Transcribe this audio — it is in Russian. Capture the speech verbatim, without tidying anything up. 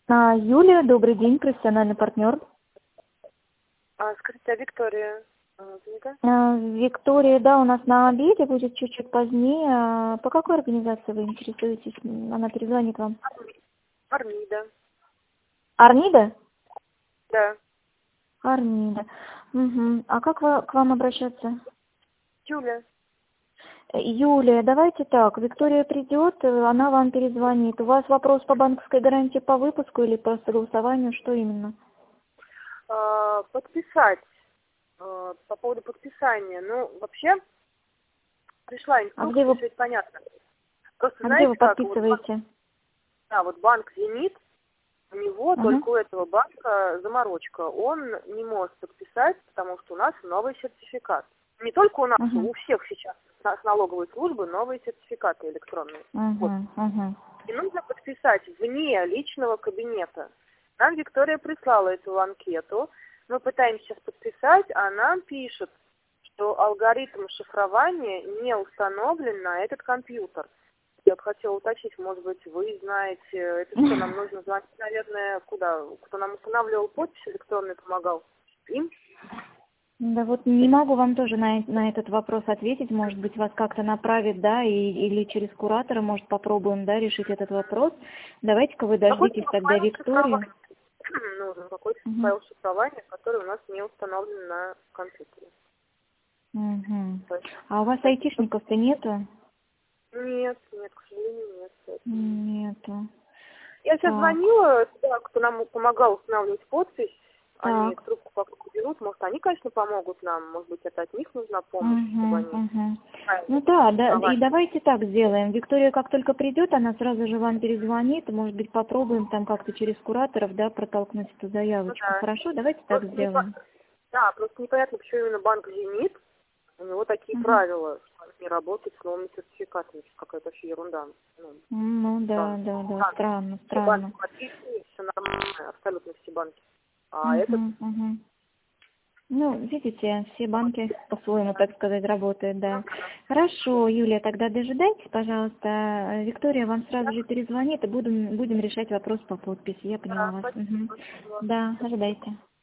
А, Юлия, добрый день, профессиональный партнер. А, скажите, а Виктория а, занята? А, Виктория, да, у нас на обеде, будет чуть-чуть позднее. А по какой организации вы интересуетесь? Она перезвонит вам. Армида. Арнида? Да. Арнида. Угу. А как вы, к вам обращаться? Юля. Э, Юлия, давайте так, Виктория придет, э, она вам перезвонит. У вас вопрос по банковской гарантии по выпуску или по согласованию, что именно? А, подписать. а, по поводу подписания. Ну, вообще, пришла А где инструкция, вы, все это понятно. Просто а где вы знаете как, вот, банк- подписываете? да, вот банк «Зенит», у него Угу. только у этого банка заморочка. Он не может подписать, потому что у нас новый сертификат. Не только у нас, Угу. у всех сейчас с налоговой службы новые сертификаты электронные. Вот. Угу. Угу. И нужно подписать вне личного кабинета. Нам Виктория прислала эту анкету. Мы пытаемся сейчас подписать, а нам пишет, что алгоритм шифрования не установлен на этот компьютер. Я бы хотела уточнить, может быть, вы знаете, это что, нам нужно звонить, наверное, куда? Кто нам устанавливал подпись электронную, помогал? Им? Да вот не могу вам тоже на, на этот вопрос ответить. Может быть, вас как-то направит, да, и, или через куратора, может, попробуем, да, решить этот вопрос. Давайте-ка вы Какой-то дождитесь тогда файл Викторию. шифрования. Нужен какой-то Угу. файл шифрования, который у нас не установлен на компьютере. Угу. То есть, А у вас так, айтишников-то нету? нет, нет, к сожалению, нет. Поэтому. Нету. Я сейчас Так, звонила туда, кто нам помогал устанавливать подпись. Они так. трубку пока берут. Может, они, конечно, помогут нам. Может быть, это от них нужна помощь, чтобы Угу, они угу. правильно Ну да, да, и узнавали. давайте так сделаем. Виктория, как только придет, она сразу же вам перезвонит. Может быть, попробуем там как-то через кураторов, да, протолкнуть эту Ну заявочку. да. Хорошо, давайте так Просто, непо- сделаем. да, просто непонятно, почему именно банк «Зенит». У него такие Угу. правила, что он не работает с новыми сертификатами. Это какая-то вообще ерунда. Ну, Ну да, странно. да, да, Странно. странно, Все банки странно. подписаны, все нормально, абсолютно все банки. А этот, Угу, угу. Ну, видите, все банки по-своему, так сказать, работают, да. Хорошо, Юлия, тогда дожидайтесь, пожалуйста. Виктория вам сразу же перезвонит, и будем, будем решать вопрос по подписи. Я поняла да, вас. спасибо. Угу. Спасибо. Да, ожидайте.